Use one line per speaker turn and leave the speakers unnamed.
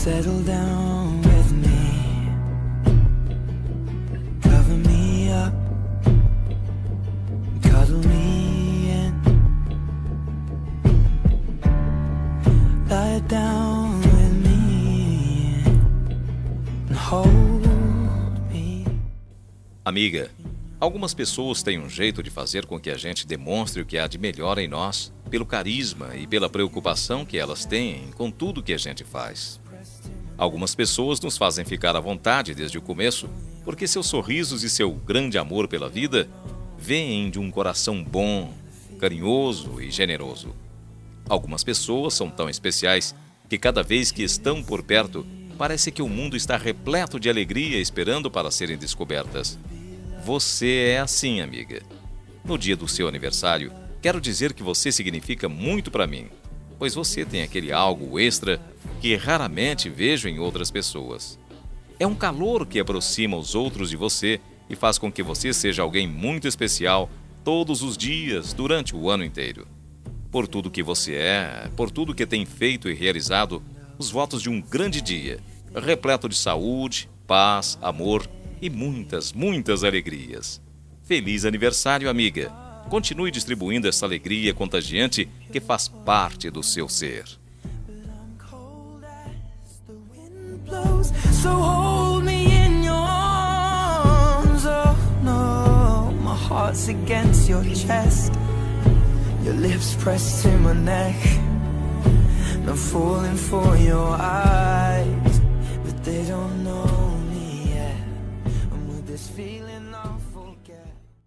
settle down with me, cover me up, cuddle me in, lie down with me and hold me.
Amiga, algumas pessoas têm um jeito de fazer com que a gente demonstre o que há de melhor em nós, pelo carisma e pela preocupação que elas têm com tudo que a gente faz. Algumas pessoas nos fazem ficar à vontade desde o começo, porque seus sorrisos e seu grande amor pela vida vêm de um coração bom, carinhoso e generoso. Algumas pessoas são tão especiais que cada vez que estão por perto, parece que o mundo está repleto de alegria esperando para serem descobertas. Você é assim, amiga. No dia do seu aniversário, quero dizer que você significa muito para mim, pois você tem aquele algo extra que raramente vejo em outras pessoas. É um calor que aproxima os outros de você e faz com que você seja alguém muito especial todos os dias, durante o ano inteiro. Por tudo que você é, por tudo que tem feito e realizado, os votos de um grande dia, repleto de saúde, paz, amor e muitas, muitas alegrias. Feliz aniversário, amiga! Continue distribuindo essa alegria contagiante que faz parte do seu ser.
So hold me in your arms. Oh no, my heart's against your chest, your lips pressed to my neck. I'm falling for your eyes, but they don't know.